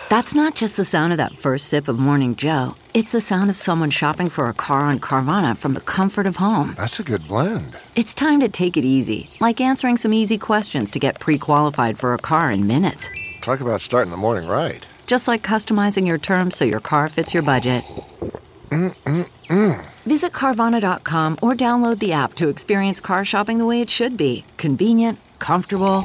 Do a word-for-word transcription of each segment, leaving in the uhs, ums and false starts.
That's not just the sound of that first sip of Morning Joe. It's the sound of someone shopping for a car on Carvana from the comfort of home. That's a good blend. It's time to take it easy, like answering some easy questions to get pre-qualified for a car in minutes. Talk about starting the morning right. Just like customizing your terms so your car fits your budget. Mm-mm-mm. Visit Carvana dot com or download the app to experience car shopping the way it should be. Convenient, comfortable.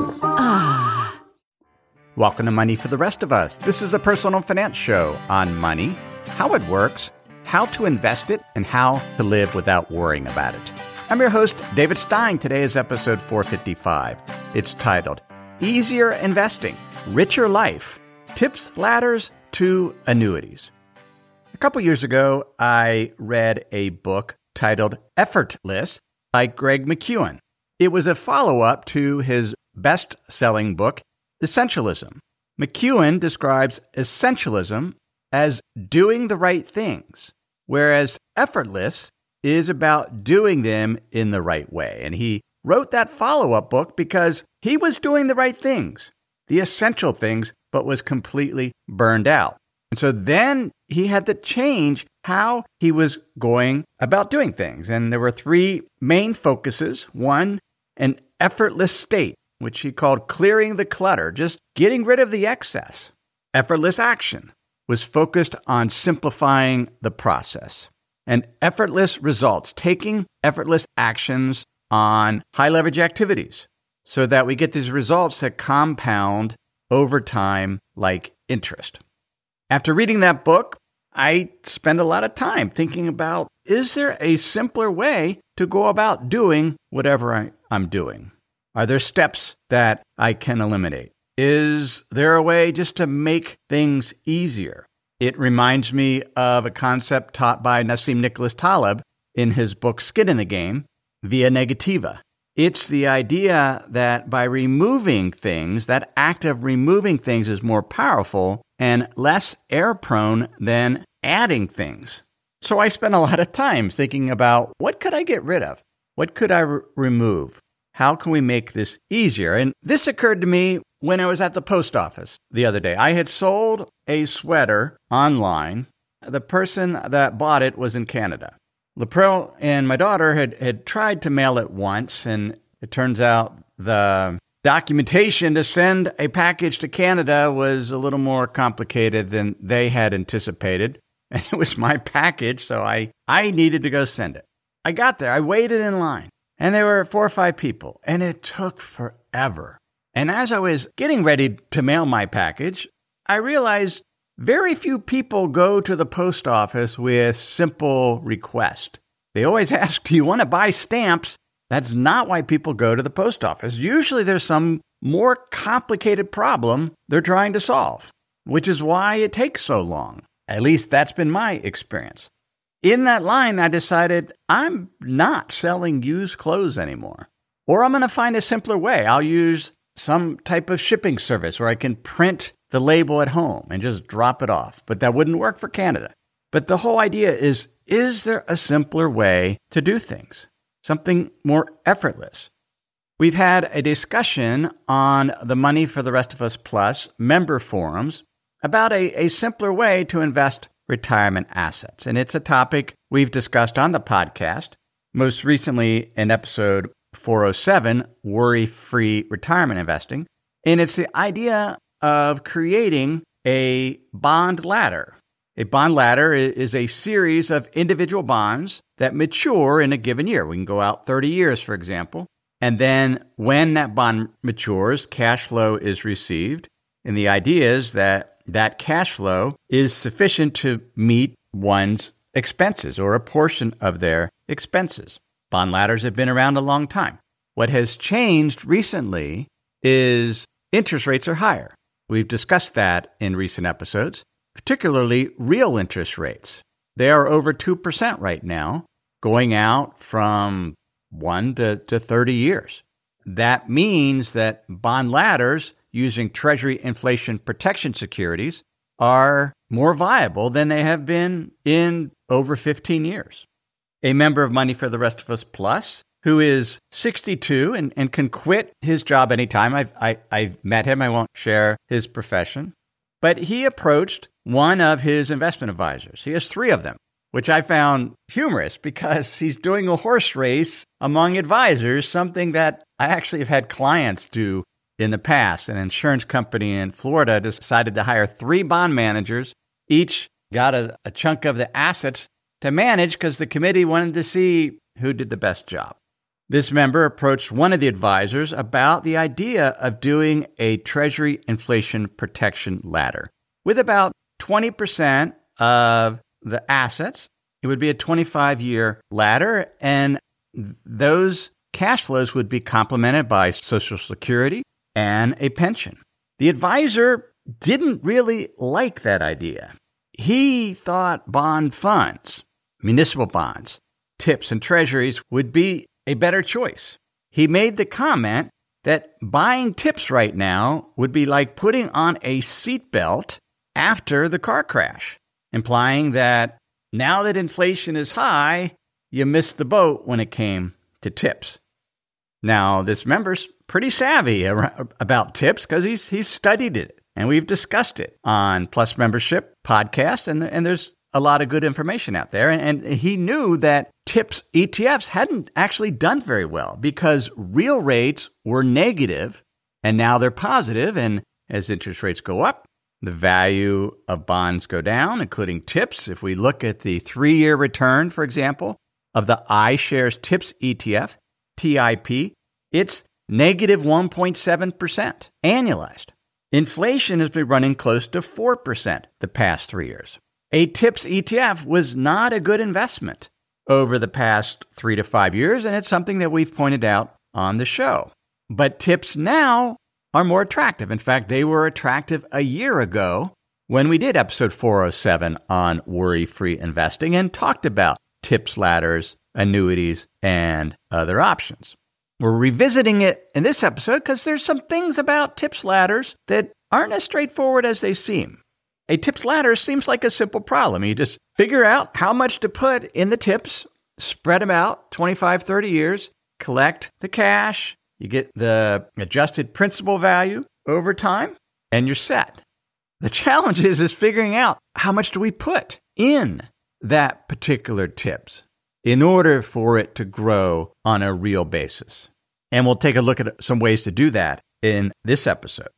Ah. Welcome to Money for the Rest of Us. This is a personal finance show on money, how it works, how to invest it, and how to live without worrying about it. I'm your host, David Stein. Today is episode four fifty-five. It's titled, Easier Investing, Richer Life, Tips, Ladders to Annuities. A couple years ago, I read a book titled Effortless by Greg McKeown. It was a follow-up to his best-selling book, Essentialism. McKeown describes essentialism as doing the right things, whereas effortless is about doing them in the right way. And he wrote that follow-up book because he was doing the right things, the essential things, but was completely burned out. And so then he had to change how he was going about doing things. And there were three main focuses. One, an effortless state, which he called clearing the clutter, just getting rid of the excess. Effortless action was focused on simplifying the process. And effortless results, taking effortless actions on high leverage activities so that we get these results that compound over time like interest. After reading that book, I spent a lot of time thinking about, is there a simpler way to go about doing whatever I, I'm doing? Are there steps that I can eliminate? Is there a way just to make things easier? It reminds me of a concept taught by Nassim Nicholas Taleb in his book Skin in the Game, Via Negativa. It's the idea that by removing things, that act of removing things is more powerful and less error-prone than adding things. So I spent a lot of time thinking about, what could I get rid of? What could I re- remove? How can we make this easier? And this occurred to me when I was at the post office the other day. I had sold a sweater online. The person that bought it was in Canada. Laprelle and my daughter had, had tried to mail it once, and it turns out the documentation to send a package to Canada was a little more complicated than they had anticipated. And it was my package, so I, I needed to go send it. I got there. I waited in line. And there were four or five people, and it took forever. And as I was getting ready to mail my package, I realized very few people go to the post office with simple requests. They always ask, do you want to buy stamps? That's not why people go to the post office. Usually there's some more complicated problem they're trying to solve, which is why it takes so long. At least that's been my experience. In that line, I decided I'm not selling used clothes anymore. Or I'm going to find a simpler way. I'll use some type of shipping service where I can print the label at home and just drop it off. But that wouldn't work for Canada. But the whole idea is, is there a simpler way to do things? Something more effortless. We've had a discussion on the Money for the Rest of Us Plus member forums about a, a simpler way to invest retirement assets. And it's a topic we've discussed on the podcast, most recently in episode four oh seven, Worry-Free Retirement Investing. And it's the idea of creating a bond ladder. A bond ladder is a series of individual bonds that mature in a given year. We can go out thirty years, for example. And then when that bond matures, cash flow is received. And the idea is that that cash flow is sufficient to meet one's expenses or a portion of their expenses. Bond ladders have been around a long time. What has changed recently is interest rates are higher. We've discussed that in recent episodes, particularly real interest rates. They are over two percent right now, going out from one to, to thirty years. That means that bond ladders using Treasury inflation protection securities are more viable than they have been in over fifteen years. A member of Money for the Rest of Us Plus, who is sixty-two and, and can quit his job anytime. I've, I, I've met him. I won't share his profession. But he approached one of his investment advisors. He has three of them, which I found humorous because he's doing a horse race among advisors, something that I actually have had clients do in the past. An insurance company in Florida decided to hire three bond managers. Each got a, a chunk of the assets to manage because the committee wanted to see who did the best job. This member approached one of the advisors about the idea of doing a Treasury inflation protection ladder. With about twenty percent of the assets, it would be a twenty-five year ladder, and those cash flows would be complemented by Social Security and a pension. The advisor didn't really like that idea. He thought bond funds, municipal bonds, tips, and treasuries would be a better choice. He made the comment that buying tips right now would be like putting on a seatbelt after the car crash, implying that now that inflation is high, you missed the boat when it came to tips. Now, this member's pretty savvy about tips because he's he's studied it, and we've discussed it on Plus Membership podcast, and, and there's a lot of good information out there. And, and he knew that tips E T Fs hadn't actually done very well because real rates were negative, and now they're positive. And as interest rates go up, the value of bonds go down, including tips. If we look at the three-year return, for example, of the iShares Tips E T F, T I P, it's negative one point seven percent annualized. Inflation has been running close to four percent the past three years. A TIPS E T F was not a good investment over the past three to five years, and it's something that we've pointed out on the show. But TIPS now are more attractive. In fact, they were attractive a year ago when we did episode four oh seven on worry-free investing and talked about TIPS ladders, annuities, and other options. We're revisiting it in this episode because there's some things about TIPS ladders that aren't as straightforward as they seem. A TIPS ladder seems like a simple problem. You just figure out how much to put in the TIPS, spread them out twenty-five, thirty years, collect the cash, you get the adjusted principal value over time, and you're set. The challenge is, is figuring out how much do we put in that particular TIPS in order for it to grow on a real basis. And we'll take a look at some ways to do that in this episode.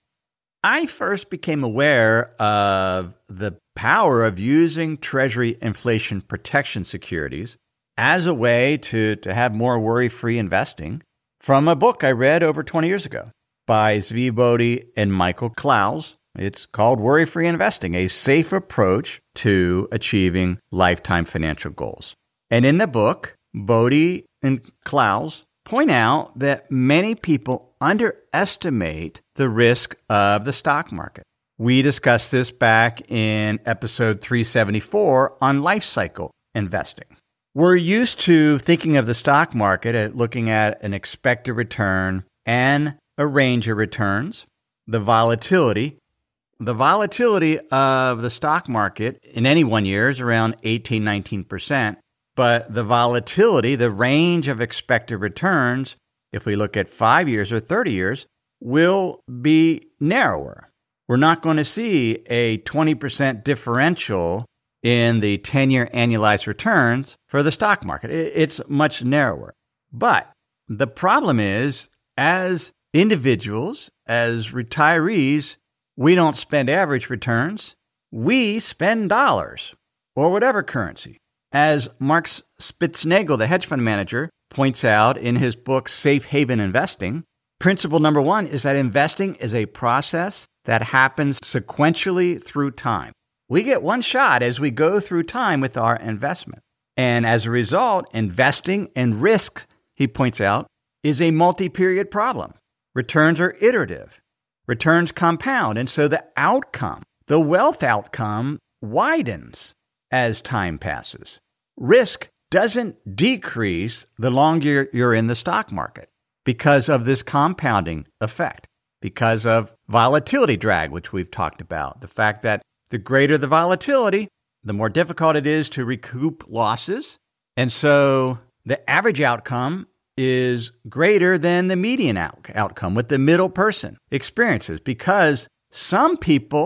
I first became aware of the power of using Treasury inflation protection securities as a way to, to have more worry-free investing from a book I read over twenty years ago by Zvi Bodie and Michael Klaus. It's called Worry-Free Investing, a safe approach to achieving lifetime financial goals. And in the book, Bodie and Klaus point out that many people underestimate the risk of the stock market. We discussed this back in episode three seventy-four on life cycle investing. We're used to thinking of the stock market at looking at an expected return and a range of returns, the volatility. The volatility of the stock market in any one year is around eighteen, nineteen percent. But the volatility, the range of expected returns, if we look at five years or thirty years, will be narrower. We're not going to see a twenty percent differential in the ten-year annualized returns for the stock market. It's much narrower. But the problem is, as individuals, as retirees, we don't spend average returns. We spend dollars or whatever currency. As Mark Spitznagel, the hedge fund manager, points out in his book, Safe Haven Investing, principle number one is that investing is a process that happens sequentially through time. We get one shot as we go through time with our investment. And as a result, investing and risk, he points out, is a multi-period problem. Returns are iterative. Returns compound. And so the outcome, the wealth outcome, widens as time passes. Risk doesn't decrease the longer you're in the stock market because of this compounding effect, because of volatility drag, which we've talked about. The fact that the greater the volatility, the more difficult it is to recoup losses. And so the average outcome is greater than the median out- outcome, what the middle person experiences, because some people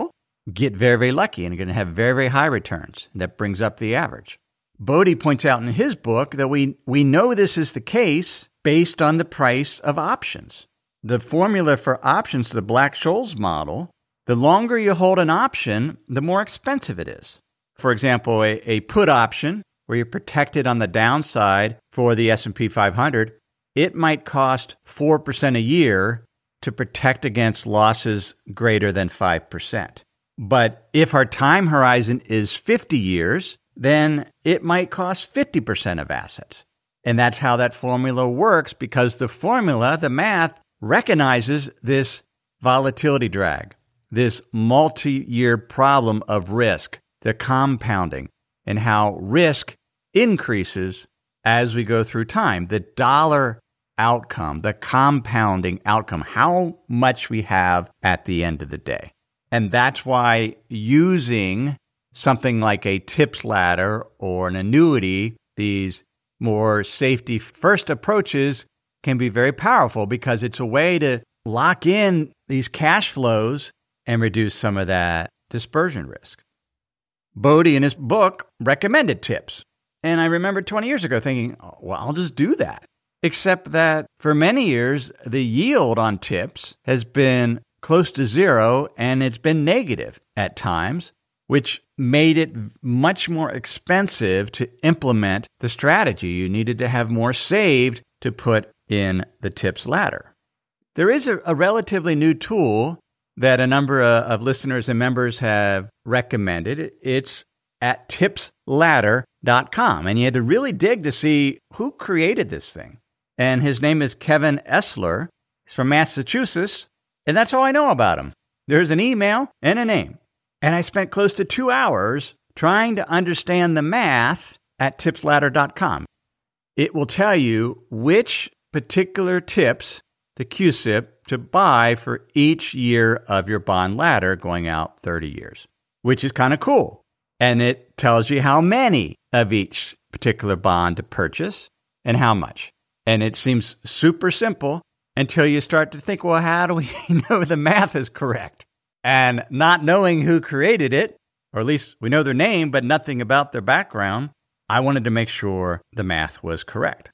get very, very lucky and you're going to have very, very high returns. That brings up the average. Bodie points out in his book that we, we know this is the case based on the price of options. The formula for options, the Black-Scholes model, the longer you hold an option, the more expensive it is. For example, a, a put option where you're protected on the downside for the S and P five hundred, it might cost four percent a year to protect against losses greater than five percent. But if our time horizon is fifty years, then it might cost fifty percent of assets. And that's how that formula works, because the formula, the math, recognizes this volatility drag, this multi-year problem of risk, the compounding, and how risk increases as we go through time. The dollar outcome, the compounding outcome, how much we have at the end of the day. And that's why using something like a TIPS ladder or an annuity, these more safety-first approaches can be very powerful, because it's a way to lock in these cash flows and reduce some of that dispersion risk. Bodie, in his book, recommended TIPS. And I remember twenty years ago thinking, oh, well, I'll just do that. Except that for many years, the yield on TIPS has been close to zero, and it's been negative at times, which made it much more expensive to implement the strategy. You needed to have more saved to put in the TIPS ladder. There is a, a relatively new tool that a number of, of listeners and members have recommended. It's at tips ladder dot com, and you had to really dig to see who created this thing. And his name is Kevin Esler. He's from Massachusetts, and that's all I know about him. There's an email and a name. And I spent close to two hours trying to understand the math at tips ladder dot com. It will tell you which particular tips, the Q S I P, to buy for each year of your bond ladder going out thirty years, which is kind of cool. And it tells you how many of each particular bond to purchase and how much. And it seems super simple until you start to think, well, how do we know the math is correct? And not knowing who created it, or at least we know their name, but nothing about their background, I wanted to make sure the math was correct.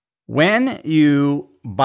When you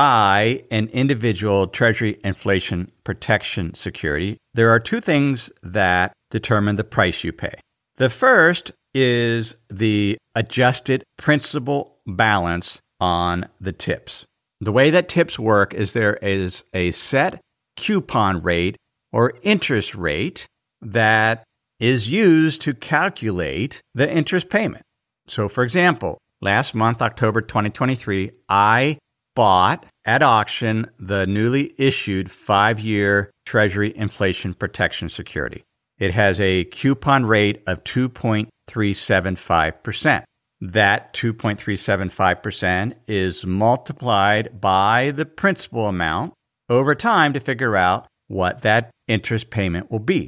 buy an individual Treasury inflation protection security, there are two things that determine the price you pay. The first is the adjusted principal balance on the TIPS. The way that TIPS work is there is a set coupon rate or interest rate that is used to calculate the interest payment. So, for example, last month, October twenty twenty-three, I bought at auction the newly issued five-year Treasury inflation protection security. It has a coupon rate of two point three seven five percent. That two point three seven five percent is multiplied by the principal amount over time to figure out what that interest payment will be.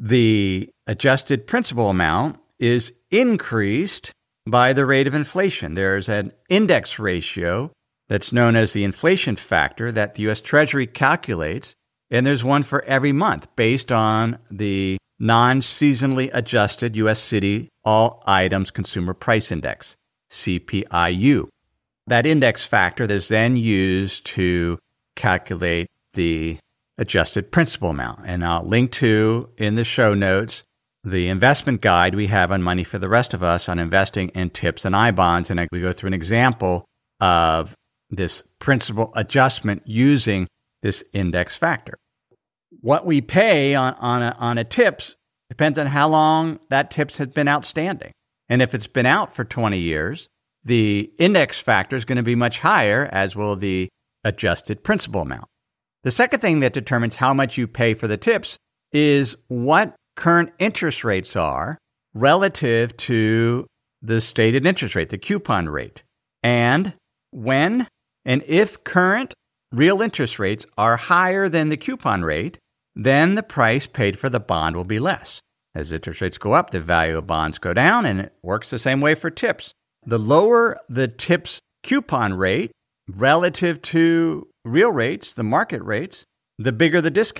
The adjusted principal amount is increased by the rate of inflation. There's an index ratio that's known as the inflation factor that the U S Treasury calculates, and there's one for every month based on the non-seasonally adjusted U S City All Items Consumer Price Index, C P I U. That index factor is then used to calculate the adjusted principal amount. And I'll link to, in the show notes, the investment guide we have on Money for the Rest of Us on investing in TIPS and I bonds. And we go through an example of this principal adjustment using this index factor. What we pay on, on, a, on a TIPS depends on how long that TIPS has been outstanding. And if it's been out for twenty years, the index factor is going to be much higher, as will the adjusted principal amount. The second thing that determines how much you pay for the TIPS is what current interest rates are relative to the stated interest rate, the coupon rate. And when and if current real interest rates are higher than the coupon rate, then the price paid for the bond will be less. As interest rates go up, the value of bonds go down, and it works the same way for TIPS. The lower the TIPS coupon rate relative to real rates, the market rates, the bigger the discount.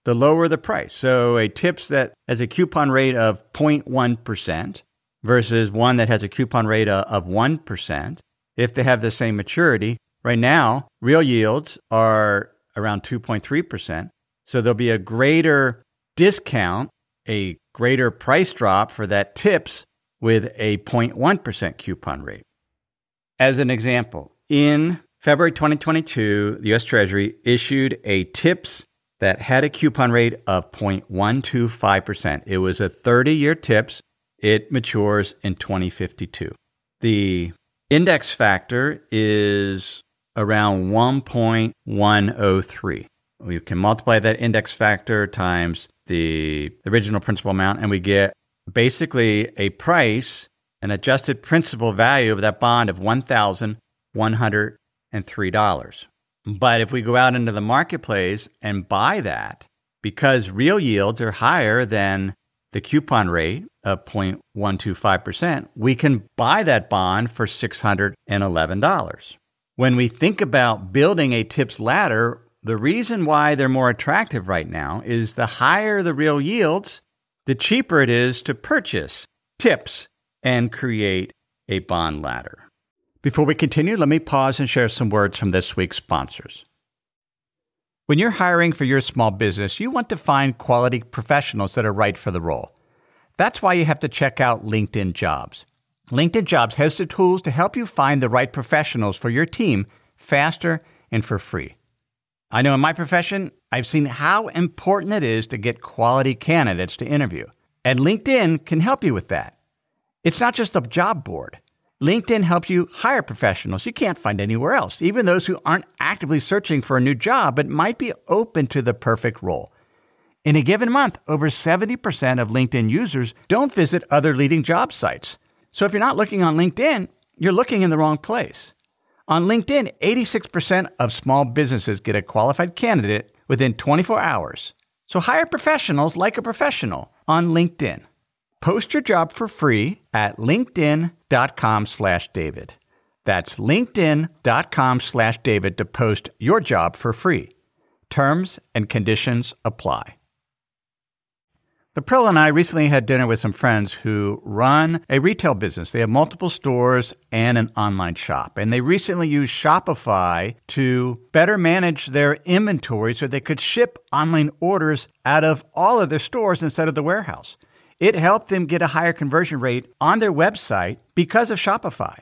the lower the price. So a tips that has a coupon rate of zero point one percent versus one that has a coupon rate of one percent, if they have the same maturity, right now, real yields are around two point three percent. So there'll be a greater discount, a greater price drop for that tips with a zero point one percent coupon rate. As an example, in February twenty twenty-two, the U S Treasury issued a tips that had a coupon rate of zero point one two five percent. It was a thirty-year tips. It matures in twenty fifty-two. The index factor is around one point one oh three. We can multiply that index factor times the original principal amount, and we get basically a price, an adjusted principal value of that bond of one thousand one hundred three dollars. But if we go out into the marketplace and buy that, because real yields are higher than the coupon rate of zero point one two five percent, we can buy that bond for six hundred eleven dollars. When we think about building a tips ladder, the reason why they're more attractive right now is the higher the real yields, the cheaper it is to purchase tips and create a bond ladder. Before we continue, let me pause and share some words from this week's sponsors. When you're hiring for your small business, you want to find quality professionals that are right for the role. That's why you have to check out LinkedIn Jobs. LinkedIn Jobs has the tools to help you find the right professionals for your team faster and for free. I know in my profession, I've seen how important it is to get quality candidates to interview. And LinkedIn can help you with that. It's not just a job board. LinkedIn helps you hire professionals you can't find anywhere else, even those who aren't actively searching for a new job but might be open to the perfect role. In a given month, over seventy percent of LinkedIn users don't visit other leading job sites. So if you're not looking on LinkedIn, you're looking in the wrong place. On LinkedIn, eighty-six percent of small businesses get a qualified candidate within twenty-four hours. So hire professionals like a professional on LinkedIn. Post your job for free at linkedin.com slash David. That's linkedin.com slash David to post your job for free. Terms and conditions apply. April and I recently had dinner with some friends who run a retail business. They have multiple stores and an online shop. And they recently used Shopify to better manage their inventory so they could ship online orders out of all of their stores instead of the warehouse. It helped them get a higher conversion rate on their website because of Shopify.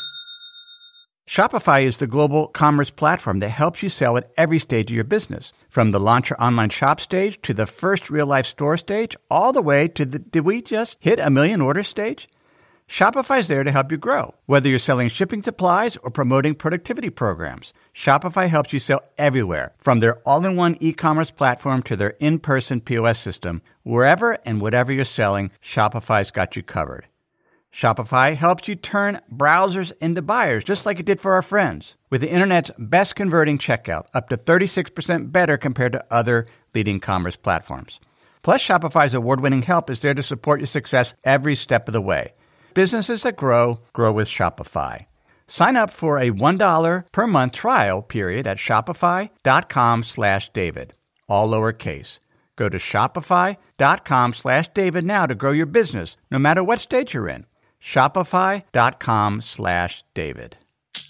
Shopify is the global commerce platform that helps you sell at every stage of your business, from the launch your online shop stage to the first real-life store stage, all the way to the did we just hit a million order stage? Shopify's there to help you grow. Whether you're selling shipping supplies or promoting productivity programs, Shopify helps you sell everywhere, from their all-in-one e-commerce platform to their in-person P O S system. Wherever and whatever you're selling, Shopify's got you covered. Shopify helps you turn browsers into buyers, just like it did for our friends, with the internet's best converting checkout, up to thirty-six percent better compared to other leading commerce platforms. Plus, Shopify's award-winning help is there to support your success every step of the way. Businesses that grow, grow with Shopify. Sign up for a one dollar per month trial period at shopify.com slash David, all lowercase. Go to shopify.com slash David now to grow your business, no matter what stage you're in. Shopify.com slash David.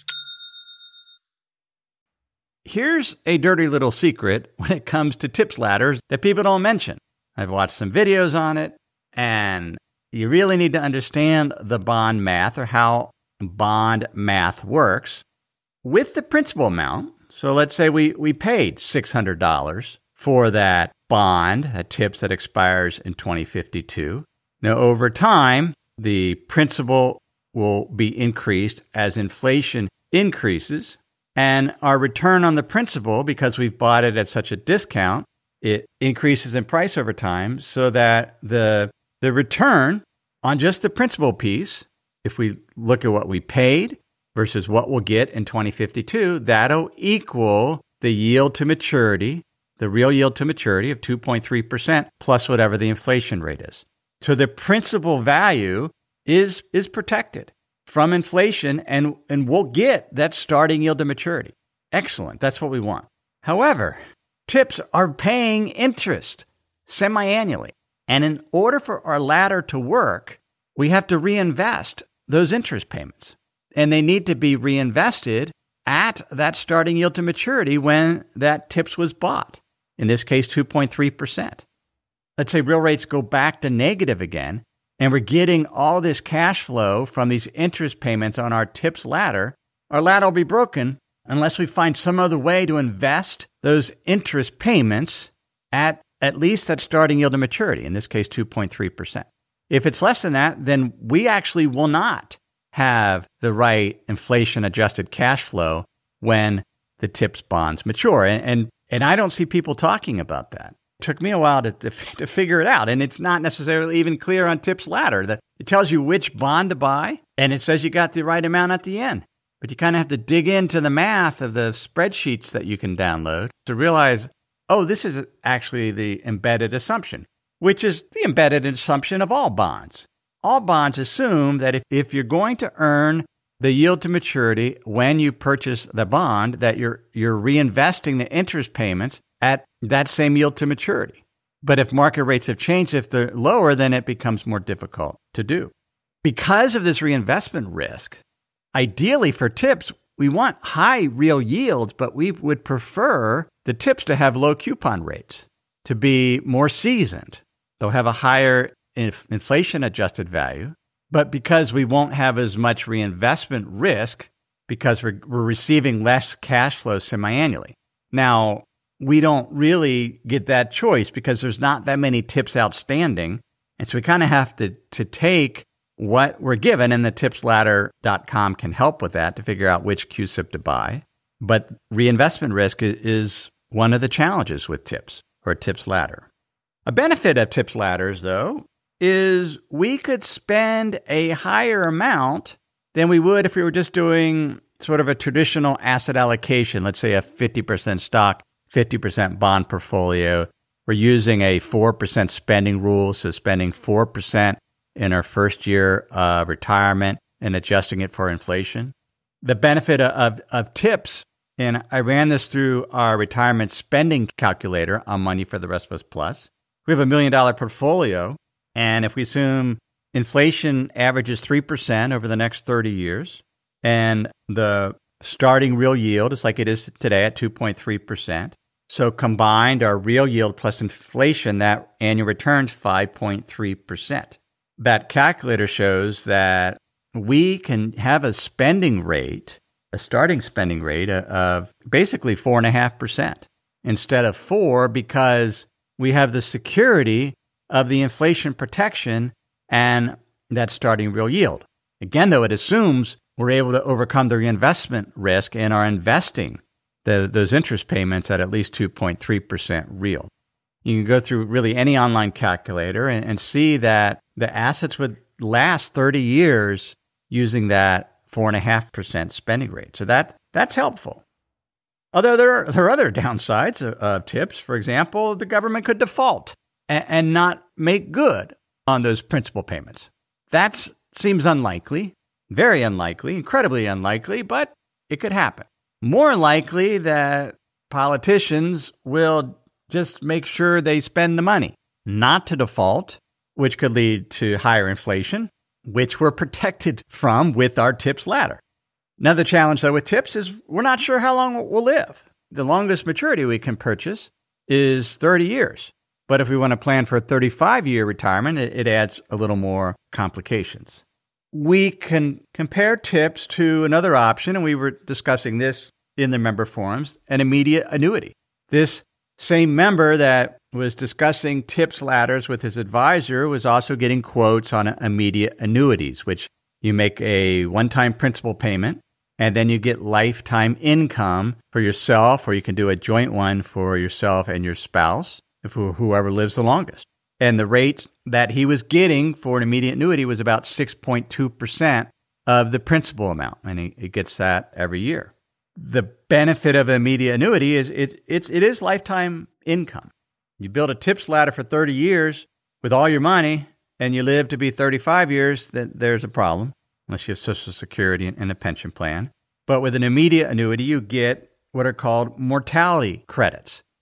Here's a dirty little secret when it comes to tips ladders that people don't mention. I've watched some videos on it, and you really need to understand the bond math or how bond math works. With the principal amount, so let's say we, we paid six hundred dollars for that bond, that tips that expires in twenty fifty-two. Now, over time, the principal will be increased as inflation increases, and our return on the principal, because we've bought it at such a discount, it increases in price over time, so that the the return on just the principal piece, if we look at what we paid versus what we'll get in twenty fifty-two, that'll equal the yield to maturity, the real yield to maturity of two point three percent plus whatever the inflation rate is. So the principal value is is protected from inflation, and, and we'll get that starting yield to maturity. Excellent. That's what we want. However, TIPS are paying interest semi-annually. And in order for our ladder to work, we have to reinvest those interest payments. And they need to be reinvested at that starting yield to maturity when that TIPS was bought. In this case, two point three percent. Let's say real rates go back to negative again, and we're getting all this cash flow from these interest payments on our TIPS ladder. Our ladder will be broken unless we find some other way to invest those interest payments at at least that starting yield to maturity, in this case, two point three percent. If it's less than that, then we actually will not have the right inflation-adjusted cash flow when the TIPS bonds mature. And, and, and I don't see people talking about that. It took me a while to, to, to figure it out, and it's not necessarily even clear on TIPS ladder. That it tells you which bond to buy, and it says you got the right amount at the end. But you kind of have to dig into the math of the spreadsheets that you can download to realize, oh, this is actually the embedded assumption, which is the embedded assumption of all bonds. All bonds assume that if, if you're going to earn the yield to maturity when you purchase the bond, that you're you're reinvesting the interest payments at that same yield to maturity. But if market rates have changed, if they're lower, then it becomes more difficult to do. Because of this reinvestment risk, ideally for TIPS, we want high real yields, but we would prefer the TIPS to have low coupon rates, to be more seasoned. They'll have a higher inf- inflation-adjusted value. But because we won't have as much reinvestment risk, because we're, we're receiving less cash flow semi-annually. Now, we don't really get that choice because there's not that many TIPS outstanding. And so we kind of have to, to take what we're given, and the tips ladder dot com can help with that to figure out which Q S I P to buy. But reinvestment risk is one of the challenges with TIPS or TIPS ladder. A benefit of TIPS ladders, though, is we could spend a higher amount than we would if we were just doing sort of a traditional asset allocation, let's say a fifty percent stock, fifty percent bond portfolio. We're using a four percent spending rule, so spending four percent in our first year of retirement and adjusting it for inflation. The benefit of, of TIPS, and I ran this through our retirement spending calculator on Money for the Rest of Us Plus. We have a million dollar portfolio, and if we assume inflation averages three percent over the next thirty years, and the starting real yield is like it is today at two point three percent, so combined our real yield plus inflation, that annual return's five point three percent. That calculator shows that we can have a spending rate, a starting spending rate of basically four point five percent instead of four, because we have the security of the inflation protection and that starting real yield. Again, though, it assumes we're able to overcome the reinvestment risk and are investing the, those interest payments at at least two point three percent real. You can go through really any online calculator and, and see that the assets would last thirty years using that four point five percent spending rate. So that that's helpful. Although there are, there are other downsides of, of TIPS. For example, the government could default and, and not make good on those principal payments. That seems unlikely, very unlikely, incredibly unlikely, but it could happen. More likely that politicians will just make sure they spend the money, not to default, which could lead to higher inflation, which we're protected from with our TIPS ladder. Another challenge, though, with TIPS is we're not sure how long we'll live. The longest maturity we can purchase is thirty years. But if we want to plan for a thirty-five year retirement, it, it adds a little more complications. We can compare TIPS to another option, and we were discussing this in the member forums, an immediate annuity. This same member that was discussing TIPS ladders with his advisor was also getting quotes on immediate annuities, which you make a one-time principal payment, and then you get lifetime income for yourself, or you can do a joint one for yourself and your spouse, for whoever lives the longest. And the rate that he was getting for an immediate annuity was about six point two percent of the principal amount, and he, he gets that every year. The benefit of an immediate annuity is it, it's, it is lifetime income. You build a TIPS ladder for thirty years with all your money, and you live to be thirty-five years, then there's a problem, unless you have Social Security and a pension plan. But with an immediate annuity, you get what are called mortality credits,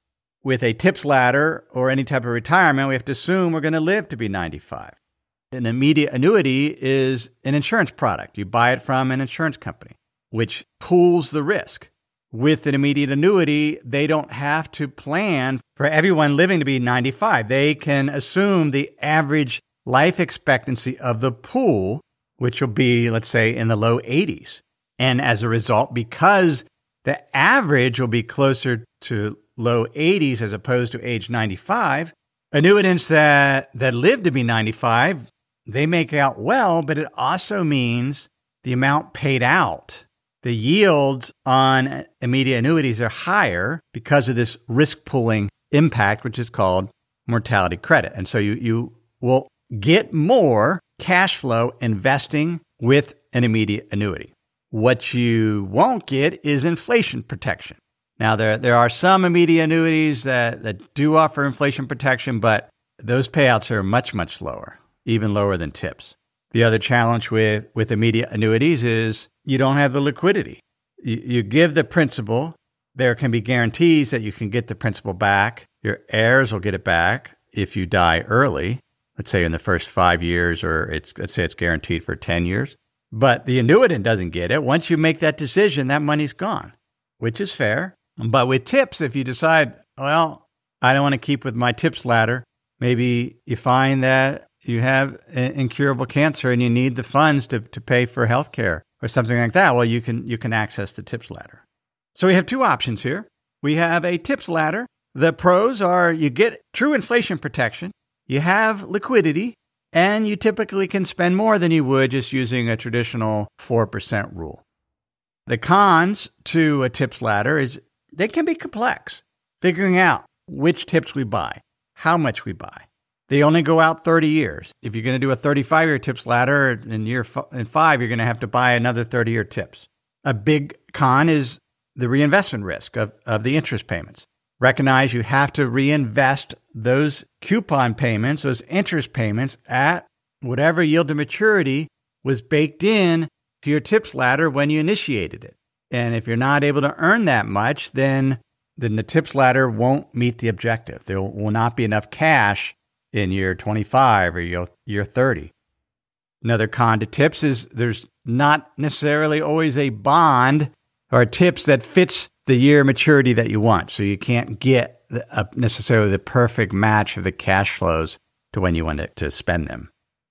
with a TIPS ladder or any type of retirement, we have to assume we're going to live to be ninety-five. An immediate annuity is an insurance product. You buy it from an insurance company, which pools the risk. With an immediate annuity, they don't have to plan for everyone living to be ninety-five. They can assume the average life expectancy of the pool, which will be, let's say, in the low eighties. And as a result, because the average will be closer to low eighties as opposed to age ninety-five, annuitants that, that live to be ninety-five, they make out well, but it also means the amount paid out. The yields on immediate annuities are higher because of this risk pooling impact, which is called mortality credit. And so you, you will get more cash flow investing with an immediate annuity. What you won't get is inflation protection. Now, there, there are some immediate annuities that, that do offer inflation protection, but those payouts are much, much lower, even lower than TIPS. The other challenge with, with immediate annuities is you don't have the liquidity. You, you give the principal. There can be guarantees that you can get the principal back. Your heirs will get it back if you die early, let's say in the first five years, or it's let's say it's guaranteed for ten years. But the annuitant doesn't get it. Once you make that decision, that money's gone, which is fair. But with TIPS, if you decide, well, I don't want to keep with my TIPS ladder, maybe you find that you have incurable cancer and you need the funds to, to pay for health care or something like that. Well, you can you can access the TIPS ladder. So we have two options here. We have a TIPS ladder. The pros are you get true inflation protection, you have liquidity, and you typically can spend more than you would just using a traditional four percent rule. The cons to a TIPS ladder is they can be complex. Figuring out which TIPS we buy, how much we buy. They only go out thirty years. If you're going to do a thirty-five-year TIPS ladder, in year f- in five, you're going to have to buy another thirty-year TIPS. A big con is the reinvestment risk of, of the interest payments. Recognize you have to reinvest those coupon payments, those interest payments, at whatever yield to maturity was baked in to your TIPS ladder when you initiated it. And if you're not able to earn that much, then, then the TIPS ladder won't meet the objective. There will not be enough cash in year twenty-five or year, year thirty. Another con to TIPS is there's not necessarily always a bond or a TIPS that fits the year maturity that you want. So you can't get the, uh, necessarily the perfect match of the cash flows to when you want to, to spend them.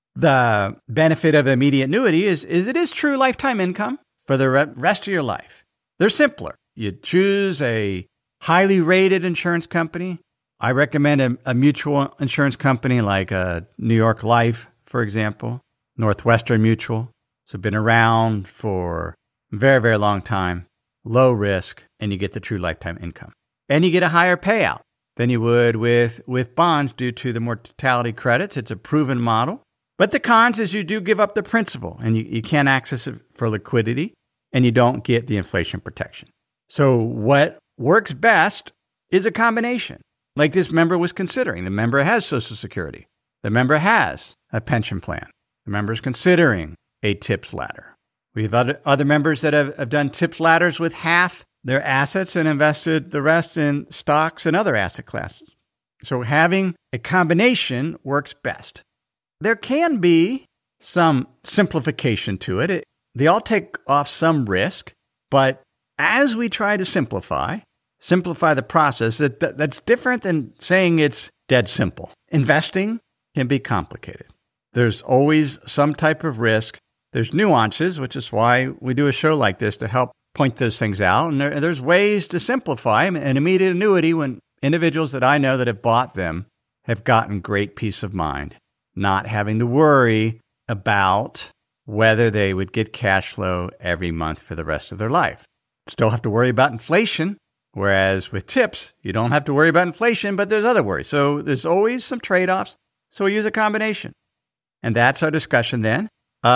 The benefit of immediate annuity is, is it is true lifetime income for the re- rest of your life. They're simpler. You choose a highly rated insurance company. I recommend a, a mutual insurance company like uh, New York Life, for example, Northwestern Mutual. It's been around for a very, very long time, low risk, and you get the true lifetime income. And you get a higher payout than you would with, with bonds due to the mortality credits. It's a proven model. But the cons is you do give up the principal, and you, you can't access it for liquidity, and you don't get the inflation protection. So what works best is a combination. Like this member was considering. The member has Social Security. The member has a pension plan. The member is considering a TIPS ladder. We have other, other members that have, have done TIPS ladders with half their assets and invested the rest in stocks and other asset classes. So having a combination works best. There can be some simplification to it. it. They all take off some risk, but as we try to simplify, simplify the process, that, that that's different than saying it's dead simple. Investing can be complicated. There's always some type of risk. There's nuances, which is why we do a show like this to help point those things out. And there, there's ways to simplify an immediate annuity when individuals that I know that have bought them have gotten great peace of mind, not having to worry about whether they would get cash flow every month for the rest of their life. Still have to worry about inflation, whereas with TIPS, you don't have to worry about inflation, but there's other worries. So there's always some trade-offs. So we use a combination. And that's our discussion then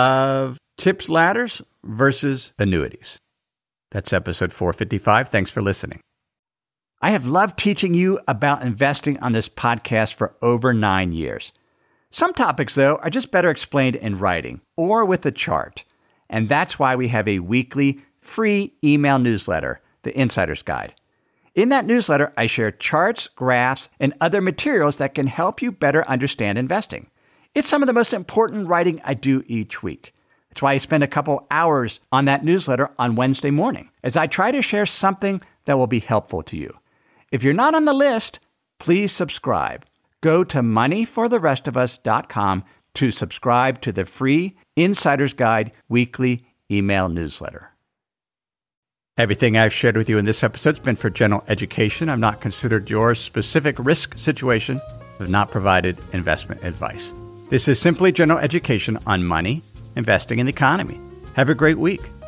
of TIPS ladders versus annuities. That's episode four fifty-five. Thanks for listening. I have loved teaching you about investing on this podcast for over nine years. Some topics, though, are just better explained in writing or with a chart. And that's why we have a weekly free email newsletter, The Insider's Guide. In that newsletter, I share charts, graphs, and other materials that can help you better understand investing. It's some of the most important writing I do each week. That's why I spend a couple hours on that newsletter on Wednesday morning, as I try to share something that will be helpful to you. If you're not on the list, please subscribe. Go to money for the rest of us dot com to subscribe to the free Insider's Guide weekly email newsletter. Everything I've shared with you in this episode has been for general education. I've not considered your specific risk situation. I've not provided investment advice. This is simply general education on money, investing, and the economy. Have a great week.